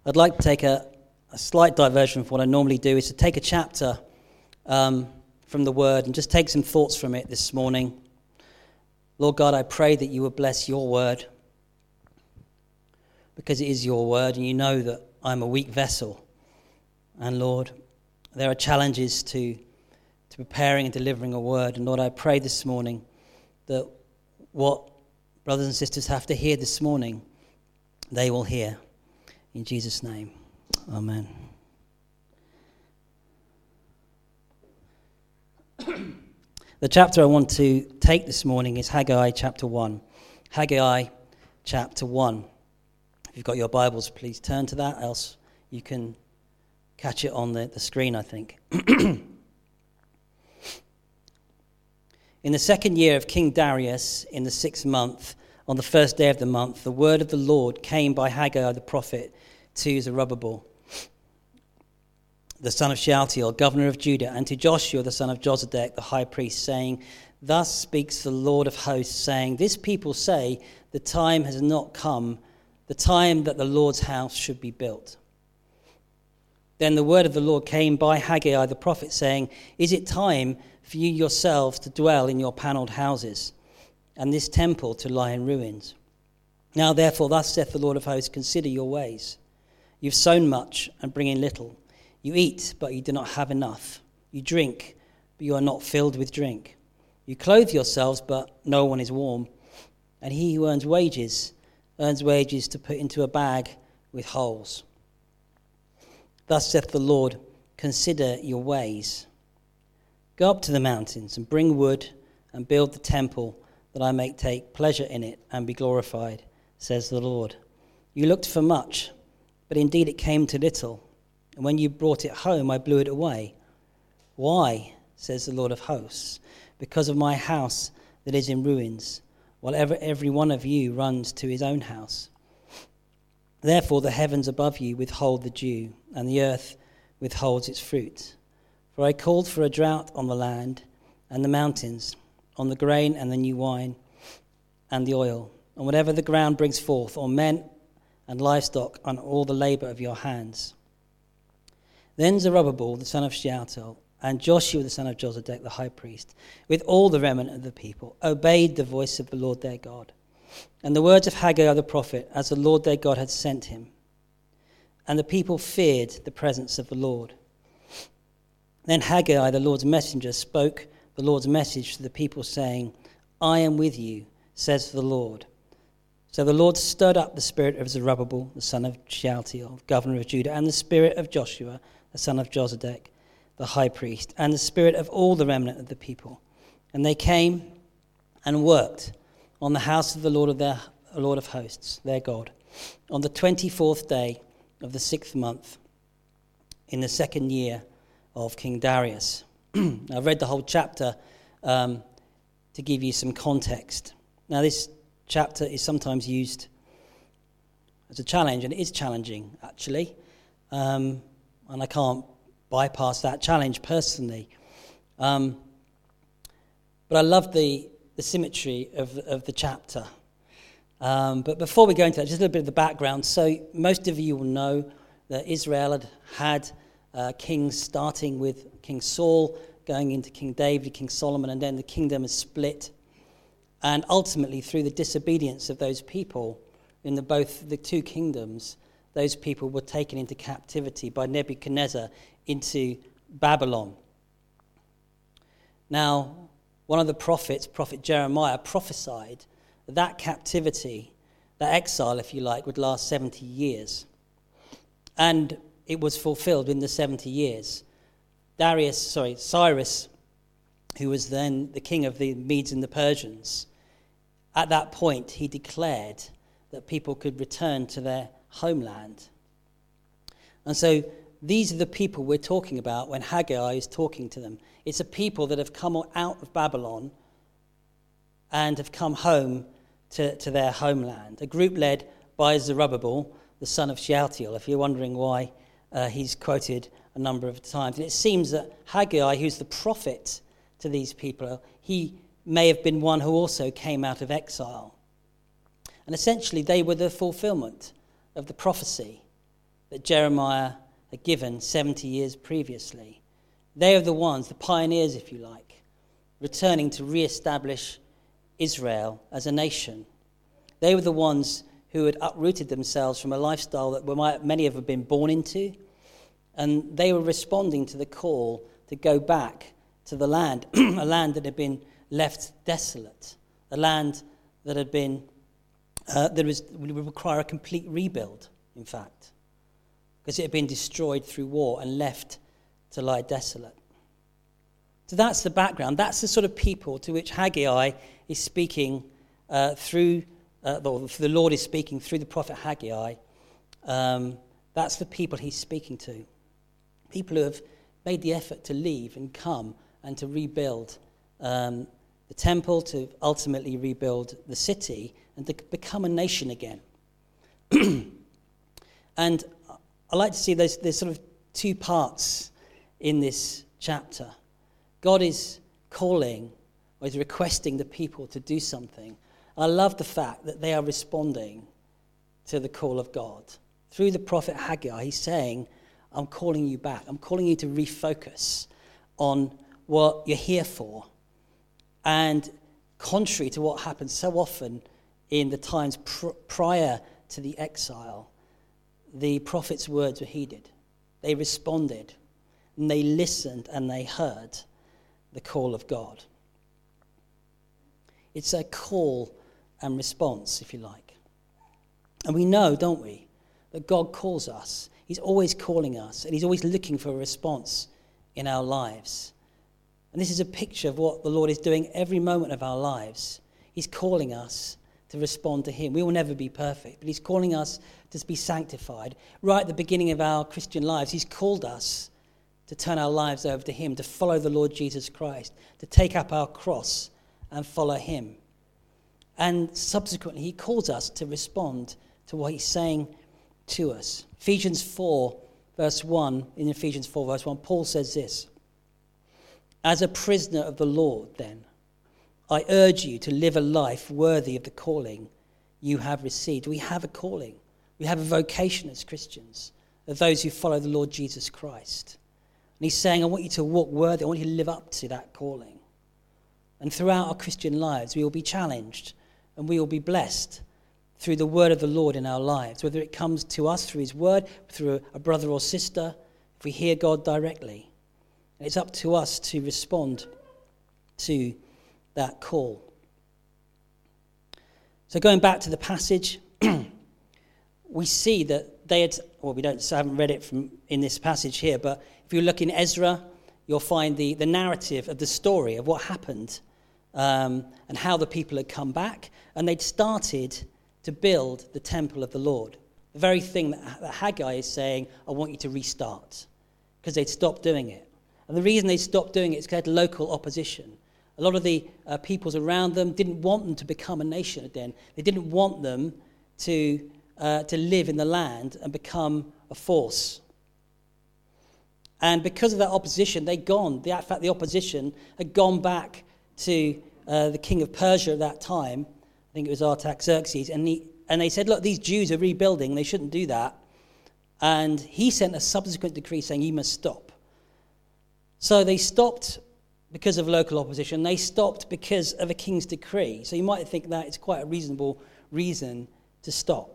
I'd like to take a slight diversion from what I normally do, is to take a chapter from the Word and just take some thoughts from it this morning. Lord God, I pray that you would bless your Word, because it is your Word, and you know that I'm a weak vessel. And Lord, there are challenges to preparing and delivering a Word. And Lord, I pray this morning that what brothers and sisters have to hear this morning, they will hear. In Jesus' name, amen. The chapter I want to take this morning is Haggai chapter 1. Haggai chapter 1. If you've got your Bibles, please turn to that, else you can catch it on the screen, I think. In the second year of King Darius, in the 6th month, on the first day of the month, the word of the Lord came by Haggai the prophet to Zerubbabel, the son of Shealtiel, governor of Judah, and to Joshua, the son of Josedek, the high priest, saying, "Thus speaks the Lord of hosts, saying, This people say, the time has not come, the time that the Lord's house should be built." Then the word of the Lord came by Haggai the prophet, saying, "Is it time for you yourselves to dwell in your panelled houses, and this temple to lie in ruins? Now therefore, thus saith the Lord of hosts, consider your ways. You've sown much and bring in little. You eat, but you do not have enough. You drink, but you are not filled with drink. You clothe yourselves, but no one is warm. And he who earns wages to put into a bag with holes. Thus saith the Lord, consider your ways. Go up to the mountains and bring wood and build the temple, that I may take pleasure in it and be glorified, says the Lord. You looked for much, but indeed it came to little. And when you brought it home, I blew it away. Why, says the Lord of hosts? Because of my house that is in ruins, while every one of you runs to his own house. Therefore the heavens above you withhold the dew, and the earth withholds its fruit. For I called for a drought on the land and the mountains, on the grain and the new wine and the oil, and whatever the ground brings forth, on men and livestock, on all the labor of your hands. Then Zerubbabel, the son of Shealtiel, and Joshua, the son of Josedek, the high priest, with all the remnant of the people, obeyed the voice of the Lord their God, and the words of Haggai the prophet, as the Lord their God had sent him. And the people feared the presence of the Lord. Then Haggai, the Lord's messenger, spoke the Lord's message to the people, saying, I am with you, says the Lord. So the Lord stirred up the spirit of Zerubbabel, the son of Shealtiel, governor of Judah, and the spirit of Joshua, the son of Josedek, the high priest, and the spirit of all the remnant of the people. And they came and worked on the house of the Lord of hosts, their God, on the 24th day of the 6th month, in the 2nd year of King Darius. I've read the whole chapter to give you some context. Now, this chapter is sometimes used as a challenge, and it is challenging, actually. And I can't bypass that challenge personally. But I love the symmetry of the chapter. But before we go into that, just a little bit of the background. So most of you will know that Israel had kings, starting with King Saul, going into King David, King Solomon, and then the kingdom is split. And ultimately, through the disobedience of those people in both the two kingdoms, those people were taken into captivity by Nebuchadnezzar into Babylon. Now, one of the prophets, Prophet Jeremiah, prophesied that captivity, that exile, if you like, would last 70 years. And it was fulfilled in the 70 years. Cyrus, who was then the king of the Medes and the Persians, at that point he declared that people could return to their homeland. And so these are the people we're talking about when Haggai is talking to them. It's a people that have come out of Babylon and have come home to their homeland. A group led by Zerubbabel, the son of Shealtiel, if you're wondering why he's quoted a number of times. And it seems that Haggai, who's the prophet to these people, he may have been one who also came out of exile. And essentially they were the fulfillment of the prophecy that Jeremiah had given 70 years previously. They are the ones, the pioneers, if you like, returning to re-establish Israel as a nation. They were the ones who had uprooted themselves from a lifestyle that many have been born into, and they were responding to the call to go back to the land, a land that had been left desolate, a land that had been would require a complete rebuild, in fact, because it had been destroyed through war and left to lie desolate. So that's the background. That's the sort of people to which Haggai is speaking the Lord is speaking through the prophet Haggai. That's the people he's speaking to. People who have made the effort to leave and come and to rebuild the temple, to ultimately rebuild the city, and to become a nation again. And I like to see there's sort of two parts in this chapter. God is calling, or is requesting the people to do something. I love the fact that they are responding to the call of God. Through the prophet Haggai, he's saying, I'm calling you back. I'm calling you to refocus on what you're here for. And contrary to what happens so often in the times prior to the exile, the prophet's words were heeded. They responded, and they listened, and they heard the call of God. It's a call and response, if you like. And we know, don't we, that God calls us. He's always calling us, and he's always looking for a response in our lives. And this is a picture of what the Lord is doing every moment of our lives. He's calling us to respond to him. We will never be perfect, but he's calling us to be sanctified. Right at the beginning of our Christian lives, he's called us to turn our lives over to him, to follow the Lord Jesus Christ, to take up our cross and follow him. And subsequently, he calls us to respond to what he's saying to us. Ephesians 4, verse 1, in Ephesians 4, verse 1, Paul says this: As a prisoner of the Lord, then, I urge you to live a life worthy of the calling you have received. We have a calling. We have a vocation as Christians, of those who follow the Lord Jesus Christ. And he's saying, I want you to walk worthy. I want you to live up to that calling. And throughout our Christian lives, we will be challenged and we will be blessed through the word of the Lord in our lives, whether it comes to us through his word, through a brother or sister, if we hear God directly. And it's up to us to respond to that call. So going back to the passage, we see that they had, well, haven't read it in this passage here, but if you look in Ezra, you'll find the narrative of the story of what happened and how the people had come back, and they'd started to build the temple of the Lord. The very thing that Haggai is saying, I want you to restart, because they'd stopped doing it. And the reason they stopped doing it is because they had local opposition. A lot of the peoples around them didn't want them to become a nation again. They didn't want them to live in the land and become a force. And because of that opposition, the opposition had gone back to the king of Persia at that time. I think it was Artaxerxes. And they said, look, these Jews are rebuilding. They shouldn't do that. And he sent a subsequent decree saying, you must stop. So they stopped because of local opposition. They stopped because of a king's decree. So you might think that it's quite a reasonable reason to stop.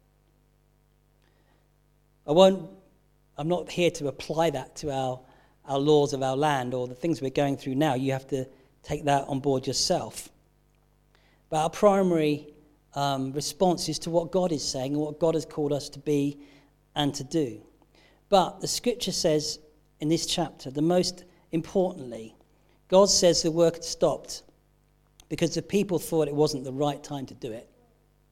I'm not here to apply that to our laws of our land or the things we're going through now. You have to take that on board yourself. But our primary response is to what God is saying and what God has called us to be and to do. But the scripture says in this chapter, the most importantly, God says the work had stopped because the people thought it wasn't the right time to do it.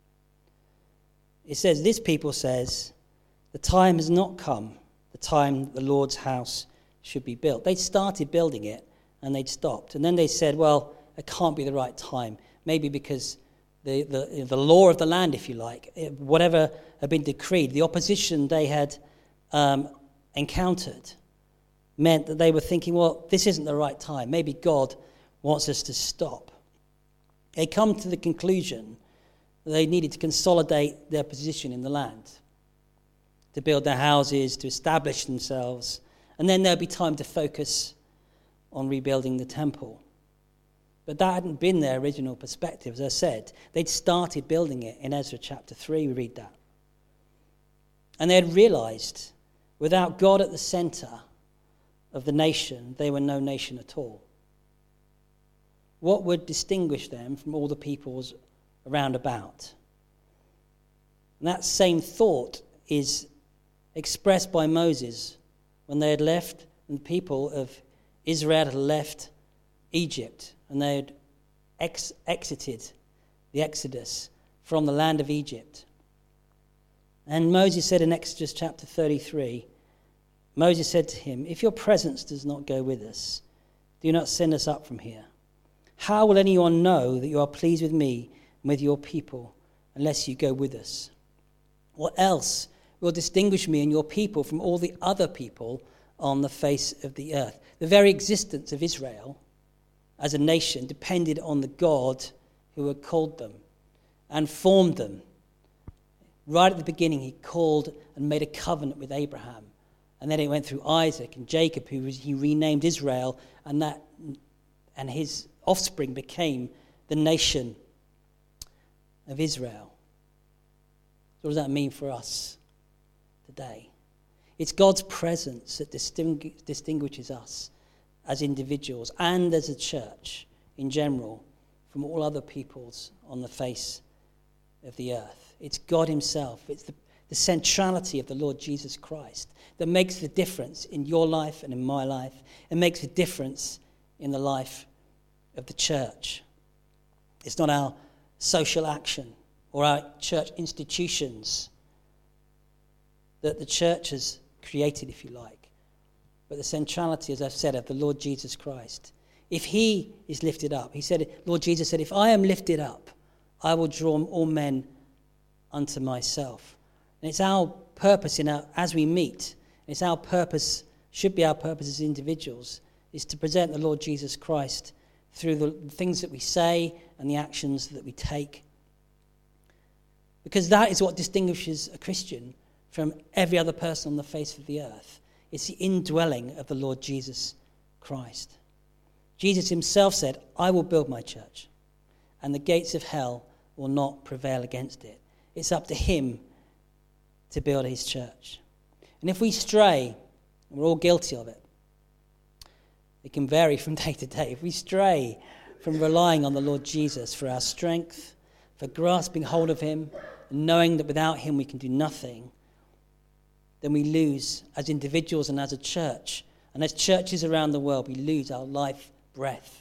It says, this people says, the time has not come, the time the Lord's house should be built. They'd started building it and they'd stopped. And then they said, well, it can't be the right time. Maybe because the law of the land, if you like, whatever had been decreed, the opposition they had encountered meant that they were thinking, well, this isn't the right time. Maybe God wants us to stop. They come to the conclusion that they needed to consolidate their position in the land, to build their houses, to establish themselves, and then there'll be time to focus on rebuilding the temple. But that hadn't been their original perspective. As I said, they'd started building it in Ezra chapter 3, we read that. And they had realized, without God at the center of the nation, they were no nation at all. What would distinguish them from all the peoples around about? And that same thought is expressed by Moses when they had left, and the people of Israel had left Egypt, and they had exited the Exodus from the land of Egypt. And Moses said in Exodus chapter 33, Moses said to him, "If your presence does not go with us, do not send us up from here. How will anyone know that you are pleased with me and with your people unless you go with us? What else will distinguish me and your people from all the other people on the face of the earth?" The very existence of Israel as a nation depended on the God who had called them and formed them. Right at the beginning, he called and made a covenant with Abraham. And then it went through Isaac and Jacob, who he renamed Israel, and his offspring became the nation of Israel. So what does that mean for us today? It's God's presence that distinguishes us as individuals and as a church in general from all other peoples on the face of the earth. It's God himself. It's the centrality of the Lord Jesus Christ that makes the difference in your life and in my life. It makes the difference in the life of the church. It's not our social action or our church institutions that the church has created, if you like, but the centrality, as I've said, of the Lord Jesus Christ. If he is lifted up, Lord Jesus said, "If I am lifted up, I will draw all men unto myself." And it's our purpose as we meet, it's our purpose, should be our purpose as individuals, is to present the Lord Jesus Christ through the things that we say and the actions that we take. Because that is what distinguishes a Christian from every other person on the face of the earth. It's the indwelling of the Lord Jesus Christ. Jesus himself said, "I will build my church, and the gates of hell will not prevail against it." It's up to him to build his church. And if we stray, and we're all guilty of it, it can vary from day to day. If we stray from relying on the Lord Jesus for our strength, for grasping hold of him, and knowing that without him we can do nothing, then we lose as individuals and as a church. And as churches around the world, we lose our life breath.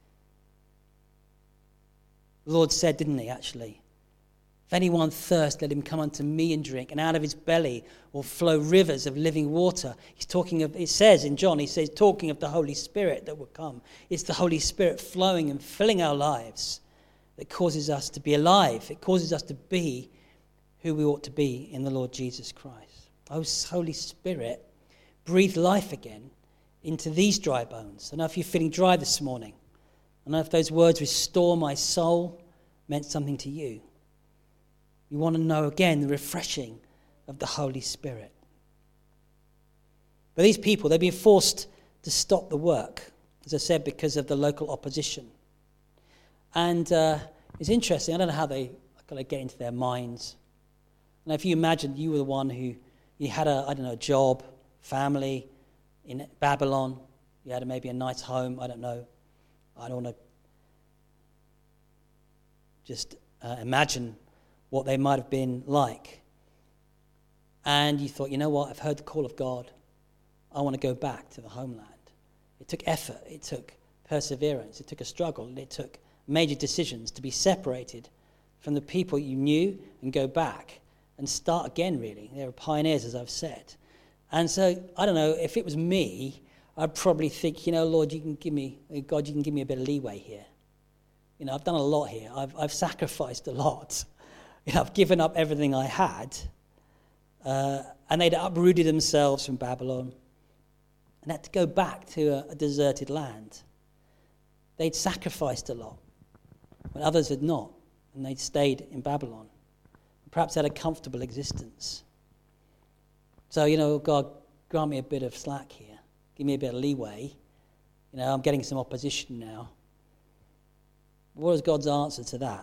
The Lord said, didn't he, actually? "If anyone thirst, let him come unto me and drink, and out of his belly will flow rivers of living water." He's talking of, it says in John, talking of the Holy Spirit that will come. It's the Holy Spirit flowing and filling our lives that causes us to be alive. It causes us to be who we ought to be in the Lord Jesus Christ. Oh, Holy Spirit, breathe life again into these dry bones. I know if you're feeling dry this morning. I know if those words, "restore my soul," meant something to you. You want to know again the refreshing of the Holy Spirit. But these people, they've been forced to stop the work, as I said, because of the local opposition. And it's interesting, I don't know how they got to get into their minds. And if you imagined you were the one who, you had a job, family in Babylon, you had maybe a nice home, I don't know. I don't want to just imagine what they might have been like. And you thought, you know what, I've heard the call of God. I want to go back to the homeland. It took effort, it took perseverance, it took a struggle, and it took major decisions to be separated from the people you knew and go back and start again, really. They were pioneers, as I've said. And so, I don't know, if it was me, I'd probably think, Lord, God, you can give me a bit of leeway here. I've done a lot here. I've sacrificed a lot. I've given up everything I had. And they'd uprooted themselves from Babylon and had to go back to a deserted land. They'd sacrificed a lot when others had not, and they'd stayed in Babylon. Perhaps had a comfortable existence. So, God, grant me a bit of slack here. Give me a bit of leeway. I'm getting some opposition now. What is God's answer to that?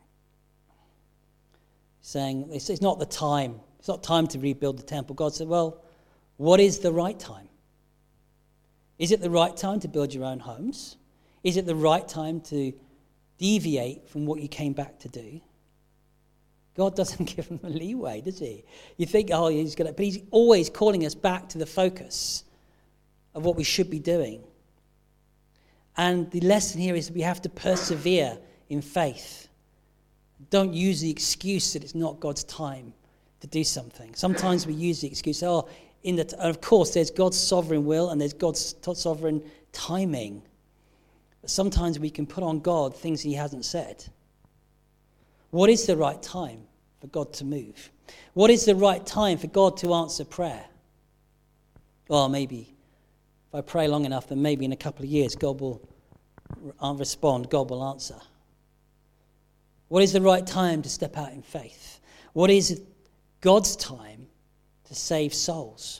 Saying, it's not the time. It's not time to rebuild the temple. God said, well, what is the right time? Is it the right time to build your own homes? Is it the right time to deviate from what you came back to do? God doesn't give them a leeway, does he? You think, but he's always calling us back to the focus of what we should be doing. And the lesson here is we have to persevere in faith. Don't use the excuse that it's not God's time to do something. Sometimes we use the excuse, of course, there's God's sovereign will and there's God's sovereign timing. But sometimes we can put on God things he hasn't said. What is the right time for God to move? What is the right time for God to answer prayer? Well, maybe if I pray long enough, then maybe in a couple of years God will respond, God will answer. What is the right time to step out in faith? What is God's time to save souls?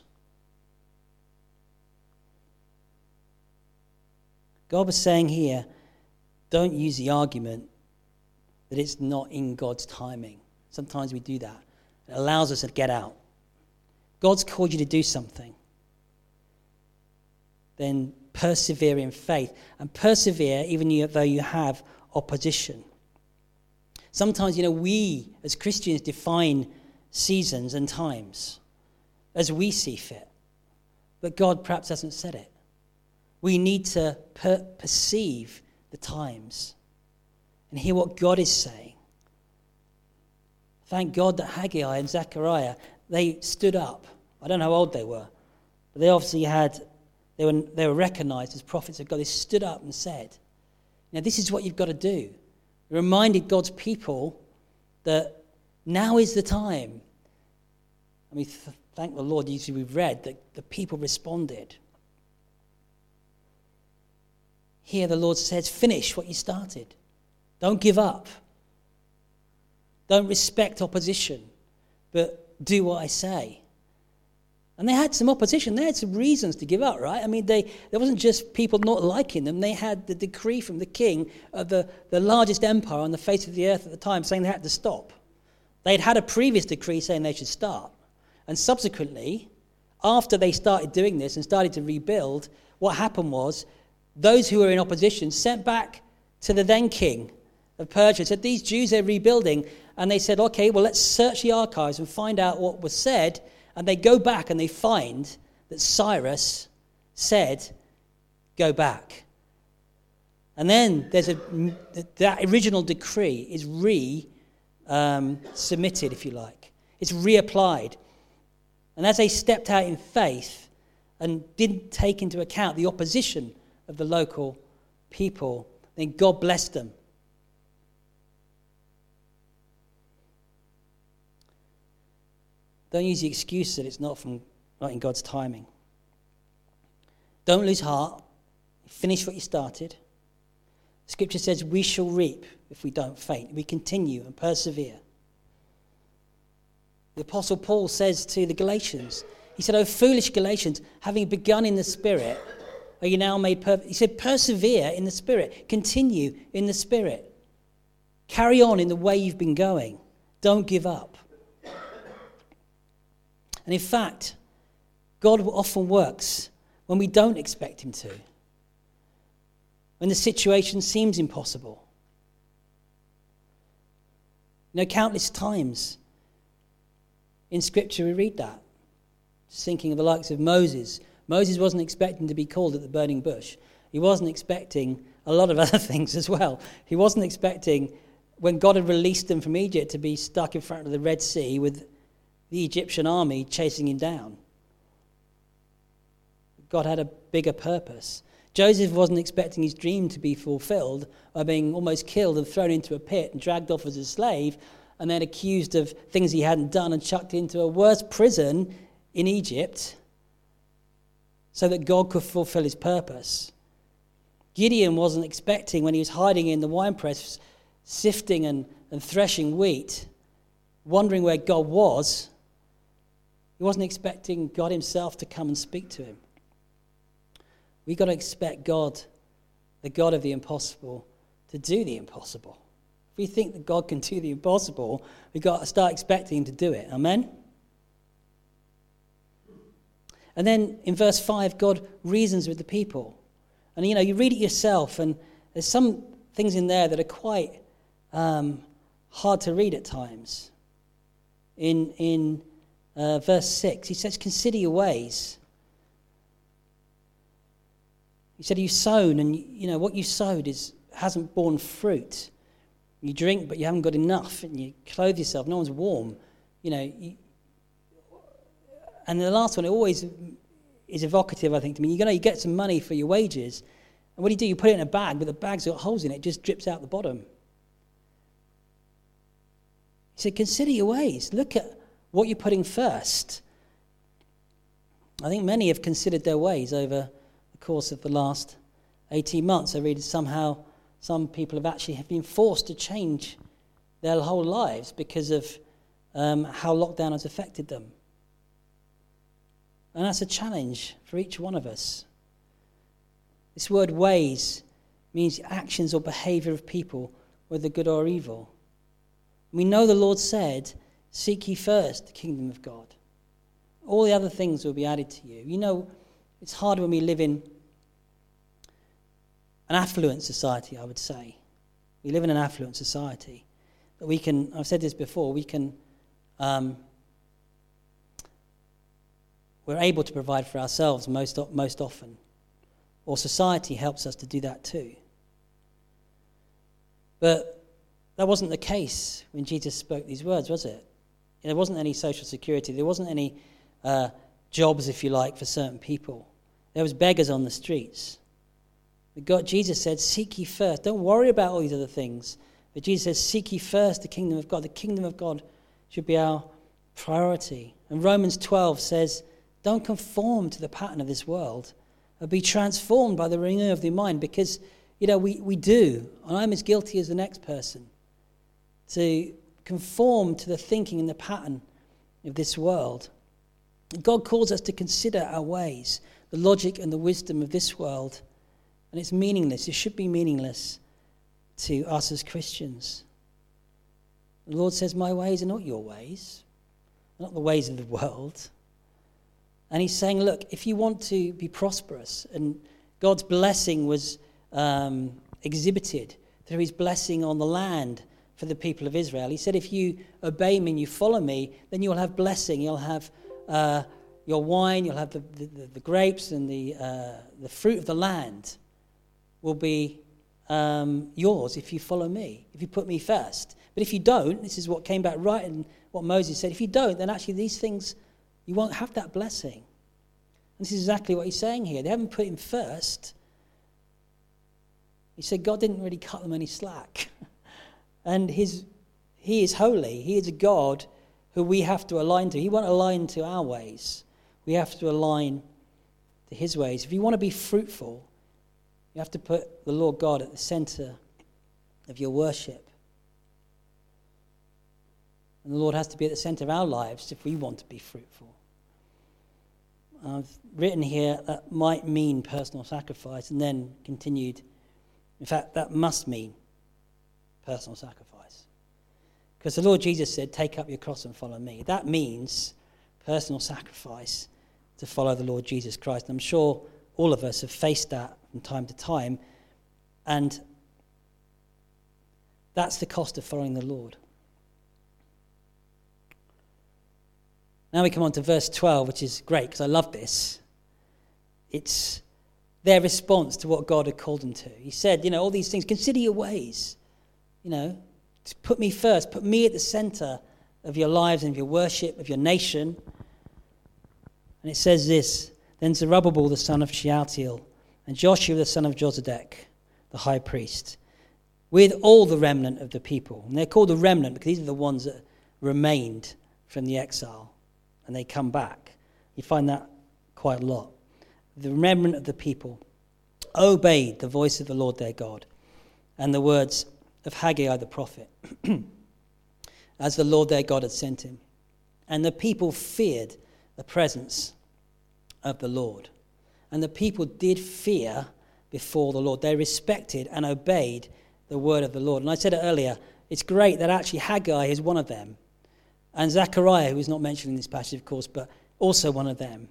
God was saying here, don't use the argument that it's not in God's timing. Sometimes we do that. It allows us to get out. God's called you to do something. Then persevere in faith. And persevere even though you have opposition. Sometimes, we as Christians define seasons and times as we see fit. But God perhaps hasn't said it. We need to perceive the times and hear what God is saying. Thank God that Haggai and Zechariah, they stood up. I don't know how old they were, but they obviously they were recognized as prophets of God. They stood up and said, this is what you've got to do. They reminded God's people that now is the time. Thank the Lord, usually we've read that the people responded. Here the Lord says, finish what you started. Don't give up. Don't respect opposition, but do what I say. And they had some opposition. They had some reasons to give up, right? There wasn't just people not liking them. They had the decree from the king of the largest empire on the face of the earth at the time saying they had to stop. They'd had a previous decree saying they should start. And subsequently, after they started doing this and started to rebuild, what happened was those who were in opposition sent back to the then king of Persia, said, these Jews are rebuilding. And they said, okay, well, let's search the archives and find out what was said. And they go back and they find that Cyrus said, go back. And then that original decree is submitted, if you like. It's reapplied. And as they stepped out in faith and didn't take into account the opposition of the local people, then God blessed them. Don't use the excuse that it's not in God's timing. Don't lose heart. Finish what you started. Scripture says we shall reap if we don't faint. We continue and persevere. The Apostle Paul says to the Galatians, he said, "O foolish Galatians, having begun in the Spirit, are you now made perfect?" He said, persevere in the Spirit. Continue in the Spirit. Carry on in the way you've been going. Don't give up. And in fact, God often works when we don't expect him to. When the situation seems impossible. Countless times in Scripture we read that. Just thinking of the likes of Moses. Moses wasn't expecting to be called at the burning bush. He wasn't expecting a lot of other things as well. He wasn't expecting, when God had released them from Egypt, to be stuck in front of the Red Sea with the Egyptian army chasing him down. God had a bigger purpose. Joseph wasn't expecting his dream to be fulfilled by being almost killed and thrown into a pit and dragged off as a slave and then accused of things he hadn't done and chucked into a worse prison in Egypt so that God could fulfill his purpose. Gideon wasn't expecting, when he was hiding in the winepress, sifting and threshing wheat, wondering where God was, He wasn't expecting God himself to come and speak to him. We've got to expect God, the God of the impossible, to do the impossible. If we think that God can do the impossible, we've got to start expecting him to do it. Amen? And then in verse 5, God reasons with the people. And, you read it yourself, and there's some things in there that are quite hard to read at times. In verse 6, he says, consider your ways. He said, you've sown, and what you sowed hasn't borne fruit. You drink, but you haven't got enough, and you clothe yourself. No one's warm. And the last one, it always is evocative, I think, to me. You get some money for your wages, and what do? You put it in a bag, but the bag's got holes in it. It just drips out the bottom. He said, consider your ways. Look at what you're putting first. I think many have considered their ways over the course of the last 18 months. I read somehow some people have been forced to change their whole lives because of how lockdown has affected them. And that's a challenge for each one of us. This word ways means actions or behavior of people, whether good or evil. We know the Lord said, seek ye first the kingdom of God. All the other things will be added to you. It's hard when we live in an affluent society, I would say. We live in an affluent society. But we can, I've said this before, we're able to provide for ourselves most often. Or society helps us to do that too. But that wasn't the case when Jesus spoke these words, was it? There wasn't any social security. There wasn't any jobs, if you like, for certain people. There was beggars on the streets. But Jesus said, seek ye first. Don't worry about all these other things. But Jesus says, seek ye first the kingdom of God. The kingdom of God should be our priority. And Romans 12 says, don't conform to the pattern of this world, but be transformed by the renewing of the mind. Because, we do, and I'm as guilty as the next person, to conform to the thinking and the pattern of this world. God calls us to consider our ways, the logic and the wisdom of this world, and it's meaningless. It should be meaningless to us as Christians. The Lord says, my ways are not your ways, not the ways of the world. And he's saying, look, if you want to be prosperous, and God's blessing was exhibited through his blessing on the land for the people of Israel. He said, if you obey me and you follow me, then you'll have blessing. You'll have your wine, you'll have the grapes, and the fruit of the land will be yours if you follow me, if you put me first. But if you don't, this is what came back right in what Moses said, if you don't, then actually these things, you won't have that blessing. And this is exactly what he's saying here. They haven't put him first. He said God didn't really cut them any slack. And he is holy. He is a God who we have to align to. He won't align to our ways. We have to align to his ways. If you want to be fruitful, you have to put the Lord God at the center of your worship. And the Lord has to be at the center of our lives if we want to be fruitful. I've written here that might mean personal sacrifice, and then continued. In fact, that must mean personal sacrifice. Because the Lord Jesus said, take up your cross and follow me. That means personal sacrifice to follow the Lord Jesus Christ. I'm sure all of us have faced that from time to time. And that's the cost of following the Lord. Now we come on to verse 12, which is great because I love this. It's their response to what God had called them to. He said, all these things, consider your ways. Put me first. Put me at the center of your lives and of your worship, of your nation. And it says this, then Zerubbabel the son of Shealtiel and Joshua the son of Jozadak, the high priest, with all the remnant of the people. And they're called the remnant because these are the ones that remained from the exile. And they come back. You find that quite a lot. The remnant of the people obeyed the voice of the Lord their God and the words of Haggai the prophet, as the Lord their God had sent him. And the people feared the presence of the Lord. And the people did fear before the Lord. They respected and obeyed the word of the Lord. And I said it earlier, it's great that actually Haggai is one of them. And Zechariah, who is not mentioned in this passage, of course, but also one of them.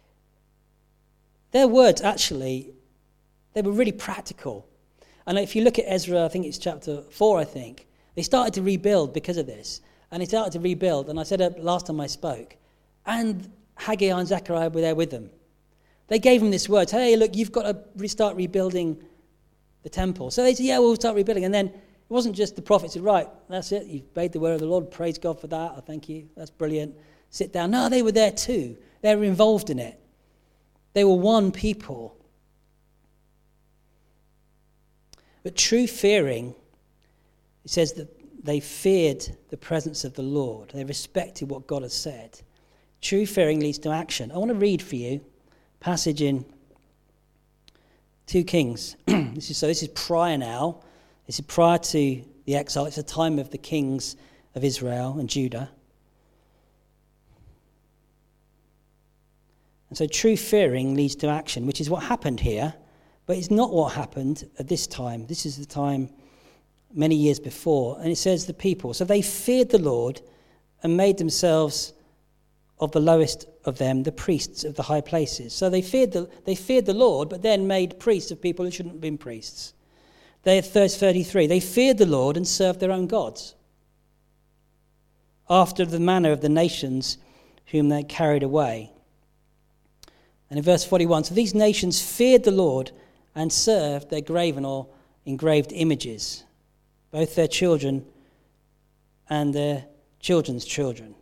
Their words actually, they were really practical. And if you look at Ezra, I think it's chapter 4, they started to rebuild because of this. And they started to rebuild, and I said it last time I spoke, and Haggai and Zechariah were there with them. They gave them this word, hey, look, you've got to restart rebuilding the temple. So they said, yeah, we'll start rebuilding. And then it wasn't just the prophet said, right, that's it, you've obeyed the word of the Lord, praise God for that, I thank you, that's brilliant, sit down. No, they were there too. They were involved in it. They were one people. But true fearing, it says that they feared the presence of the Lord. They respected what God had said. True fearing leads to action. I want to read for you a passage in 2 Kings. This is prior now. This is prior to the exile. It's the time of the kings of Israel and Judah. And so true fearing leads to action, which is what happened here, but it's not what happened at this time. This is the time many years before. And it says the people. So they feared the Lord and made themselves of the lowest of them the priests of the high places. So they feared the Lord, but then made priests of people who shouldn't have been priests. Verse 33, they feared the Lord and served their own gods, after the manner of the nations whom they carried away. And in verse 41, so these nations feared the Lord and served their graven or engraved images, both their children and their children's children.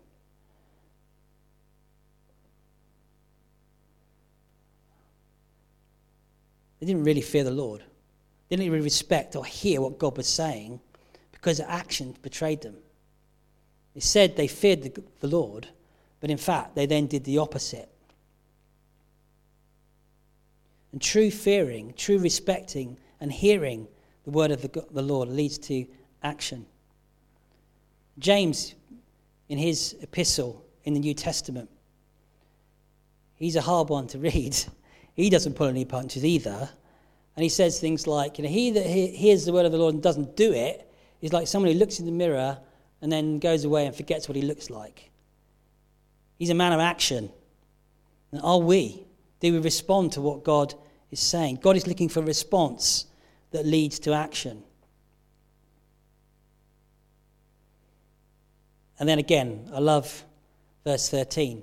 They didn't really fear the Lord. They didn't really respect or hear what God was saying because their actions betrayed them. It said they feared the Lord, but in fact they then did the opposite. And true fearing, true respecting and hearing the word of the Lord leads to action. James, in his epistle in the New Testament, he's a hard one to read. He doesn't pull any punches either. And he says things like, he that hears the word of the Lord and doesn't do it is like someone who looks in the mirror and then goes away and forgets what he looks like. He's a man of action. And are we? Do we respond to what God is saying? God is looking for a response that leads to action. And then again, I love verse 13.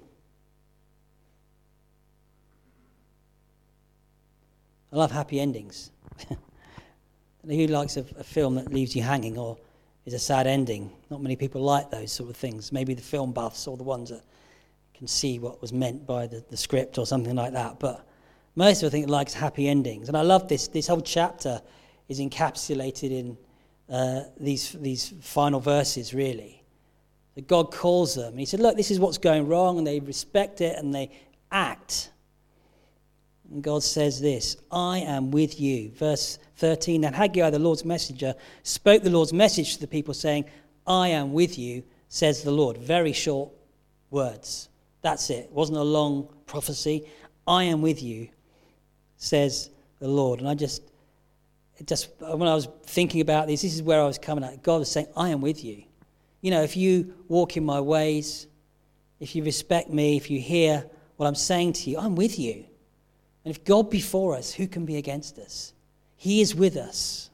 I love happy endings. Who likes a film that leaves you hanging or is a sad ending? Not many people like those sort of things. Maybe the film buffs or the ones that can see what was meant by the script or something like that. But most of us think likes happy endings. And I love this. This whole chapter is encapsulated in these final verses, really. That God calls them. And he said, look, this is what's going wrong. And they respect it and they act. And God says this, I am with you. Verse 13, then Haggai, the Lord's messenger, spoke the Lord's message to the people saying, I am with you, says the Lord. Very short words. That's it. It wasn't a long prophecy. I am with you, says the Lord. And when I was thinking about this is where I was coming at. God was saying, I am with you. You know, if you walk in my ways, if you respect me, if you hear what I'm saying to you, I'm with you. And if God be for us, who can be against us? He is with us.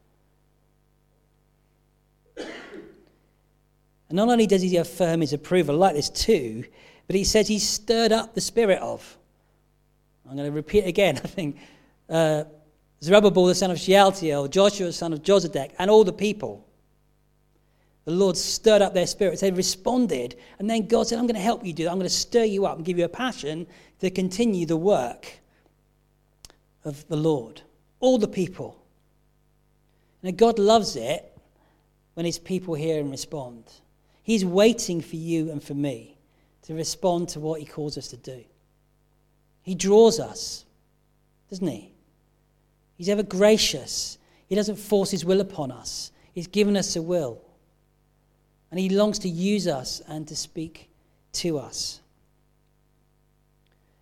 And not only does he affirm his approval, I like this too, but he says he stirred up the spirit of. I'm going to repeat it again. I think Zerubbabel, the son of Shealtiel, Joshua, the son of Jozadak, and all the people. The Lord stirred up their spirits. They responded. And then God said, I'm going to help you do that. I'm going to stir you up and give you a passion to continue the work of the Lord. All the people. And God loves it when his people hear and respond. He's waiting for you and for me to respond to what he calls us to do. He draws us, doesn't he? He's ever gracious. He doesn't force his will upon us. He's given us a will. And he longs to use us and to speak to us.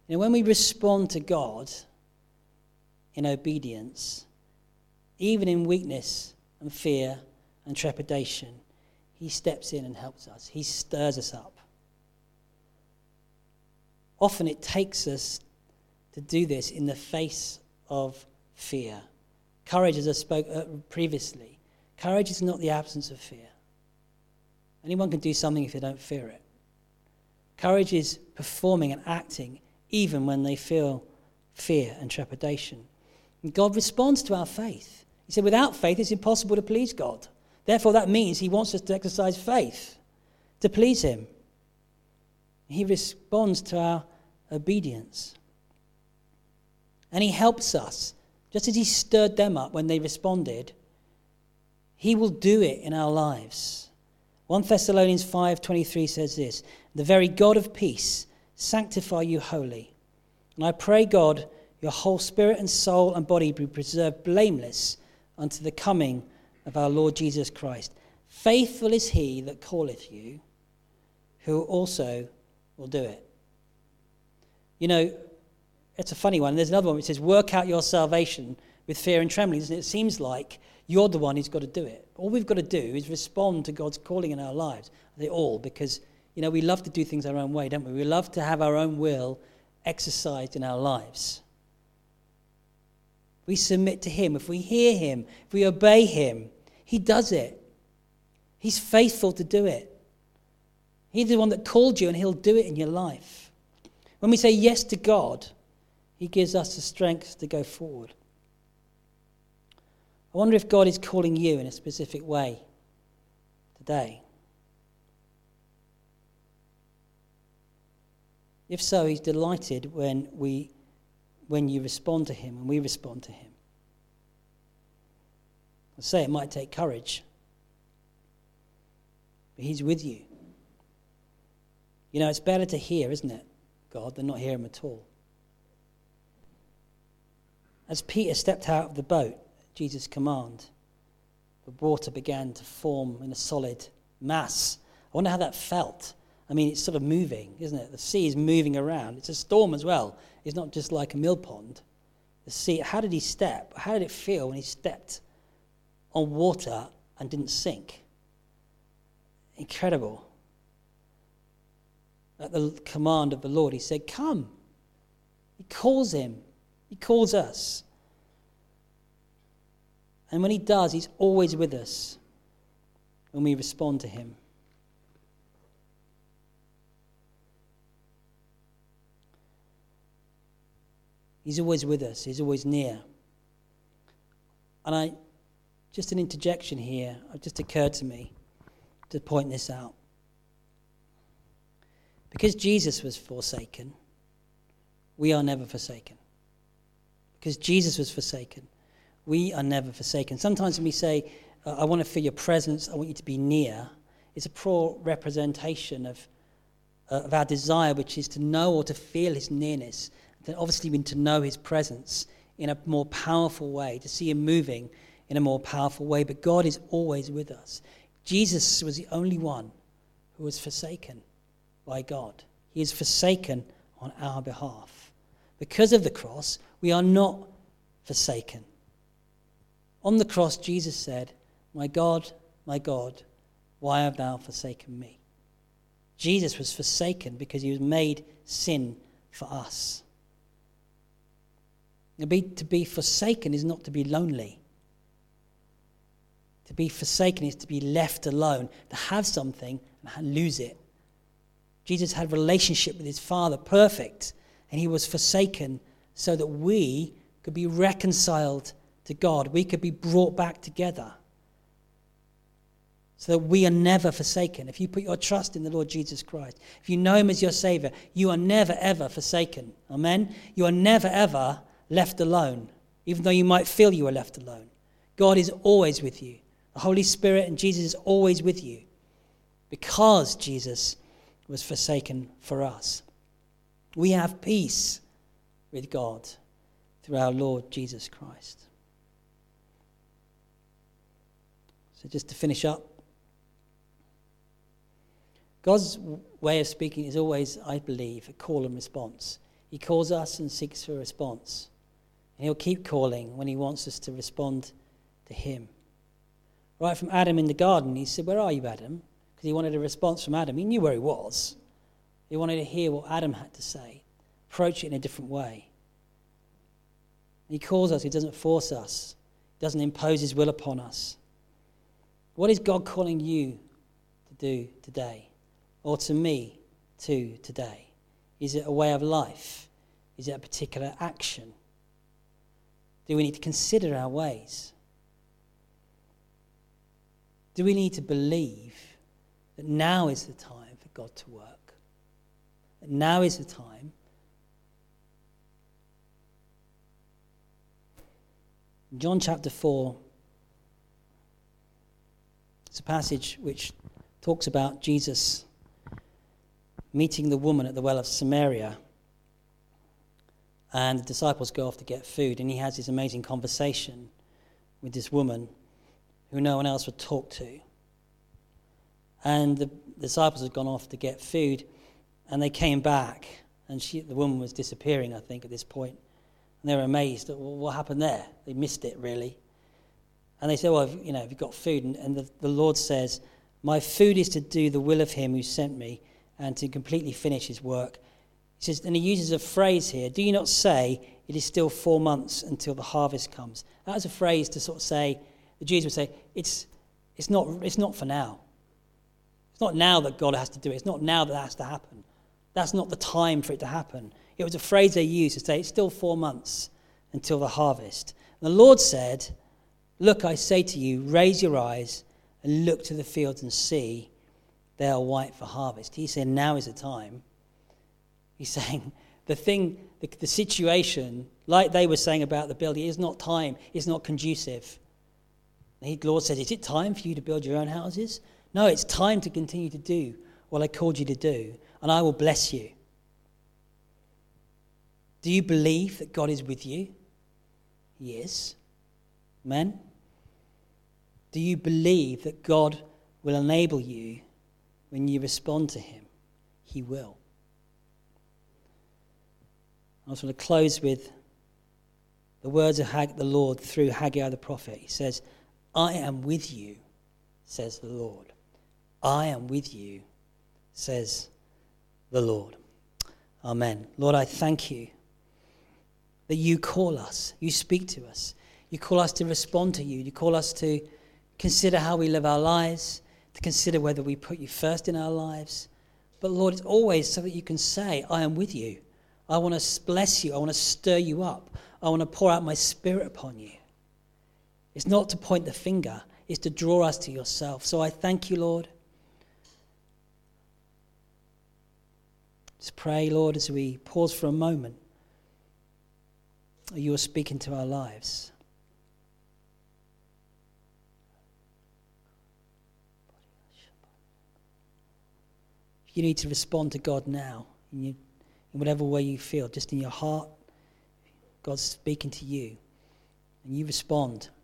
When we respond to God in obedience, even in weakness and fear and trepidation, he steps in and helps us. He stirs us up. Often it takes us to do this in the face of fear. Courage, as I spoke previously, courage is not the absence of fear. Anyone can do something if they don't fear it. Courage is performing and acting even when they feel fear and trepidation. And God responds to our faith. He said, without faith, it's impossible to please God. Therefore, that means he wants us to exercise faith to please him. He responds to our obedience. And he helps us. Just as he stirred them up when they responded, he will do it in our lives. 1 Thessalonians 5:23 says this, the very God of peace sanctify you wholly. And I pray, God, your whole spirit and soul and body be preserved blameless unto the coming of our Lord Jesus Christ. Faithful is he that calleth you, who also will do it. It's a funny one. There's another one which says, work out your salvation with fear and trembling. It seems like you're the one who's got to do it. All we've got to do is respond to God's calling in our lives. They all, because, we love to do things our own way, don't we? We love to have our own will exercised in our lives. We submit to him. If we hear him, if we obey him, he does it. He's faithful to do it. He's the one that called you, and he'll do it in your life. When we say yes to God, he gives us the strength to go forward. I wonder if God is calling you in a specific way today. If so, he's delighted when you respond to him and we respond to him. I say it might take courage, but he's with you. It's better to hear, isn't it, God, than not hear him at all. As Peter stepped out of the boat at Jesus' command, the water began to form in a solid mass. I wonder how that felt. It's sort of moving, isn't it? The sea is moving around. It's a storm as well. It's not just like a mill pond. The sea, how did he step? How did it feel when he stepped on water and didn't sink? Incredible. At the command of the Lord, he said, come. He calls him. He calls us. And when he does, he's always with us when we respond to him. He's always with us. He's always near. And just an interjection here, it just occurred to me to point this out. Because Jesus was forsaken, we are never forsaken. Because Jesus was forsaken, we are never forsaken. Sometimes when we say, I want to feel your presence, I want you to be near, it's a poor representation of our desire, which is to know or to feel his nearness. Then obviously we need to know his presence in a more powerful way, to see him moving in a more powerful way. But God is always with us. Jesus was the only one who was forsaken by God. He is forsaken on our behalf. Because of the cross, we are not forsaken. On the cross, Jesus said, my God, why have thou forsaken me? Jesus was forsaken because he was made sin for us. To be forsaken is not to be lonely. To be forsaken is to be left alone, to have something and lose it. Jesus had a relationship with his Father, perfect, and he was forsaken so that we could be reconciled to God. We could be brought back together so that we are never forsaken. If you put your trust in the Lord Jesus Christ, if you know him as your Savior, you are never, ever forsaken. Amen? You are never, ever left alone, even though you might feel you are left alone. God is always with you. The Holy Spirit and Jesus is always with you because Jesus was forsaken for us. We have peace with God through our Lord Jesus Christ. So just to finish up, God's way of speaking is always, I believe, a call and response. He calls us and seeks for a response. And he'll keep calling when he wants us to respond to him. Right from Adam in the garden, he said, "Where are you, Adam?" Because he wanted a response from Adam. He knew where he was. He wanted to hear what Adam had to say, approach it in a different way. He calls us. He doesn't force us. He doesn't impose his will upon us. What is God calling you to do today? Or to me too today? Is it a way of life? Is it a particular action? Do we need to consider our ways? Do we need to believe that now is the time for God to work? That now is the time. In John chapter 4, it's a passage which talks about Jesus meeting the woman at the well of Samaria. And the disciples go off to get food, and he has this amazing conversation with this woman who no one else would talk to. And the disciples had gone off to get food, and they came back, and the woman was disappearing, I think, at this point. And they were amazed at, well, what happened there? They missed it, really. And they said, well, have you got food? And the Lord says, my food is to do the will of him who sent me and to completely finish his work. He says, and he uses a phrase here, do you not say it is still 4 months until the harvest comes? That is a phrase to sort of say, the Jews would say, it's not for now. It's not now that God has to do it. It's not now that has to happen. That's not the time for it to happen. It was a phrase they used to say, it's still 4 months until the harvest. And the Lord said, look, I say to you, raise your eyes and look to the fields and see they are white for harvest. He said, now is the time. He's saying the situation, like they were saying about the building, is not time, it's not conducive. The Lord says, is it time for you to build your own houses? No, it's time to continue to do what I called you to do, and I will bless you. Do you believe that God is with you? He is. Amen? Do you believe that God will enable you when you respond to him? He will. I just want to close with the words of the Lord through Haggai the prophet. He says, I am with you, says the Lord. I am with you, says the Lord. Amen. Lord, I thank you that you call us, you speak to us. You call us to respond to you. You call us to consider how we live our lives, to consider whether we put you first in our lives. But Lord, it's always so that you can say, I am with you. I want to bless you. I want to stir you up. I want to pour out my spirit upon you. It's not to point the finger. It's to draw us to yourself. So I thank you, Lord. Just pray, Lord, as we pause for a moment. You are speaking to our lives. You need to respond to God now in whatever way you feel, just in your heart. God's speaking to you, and you respond.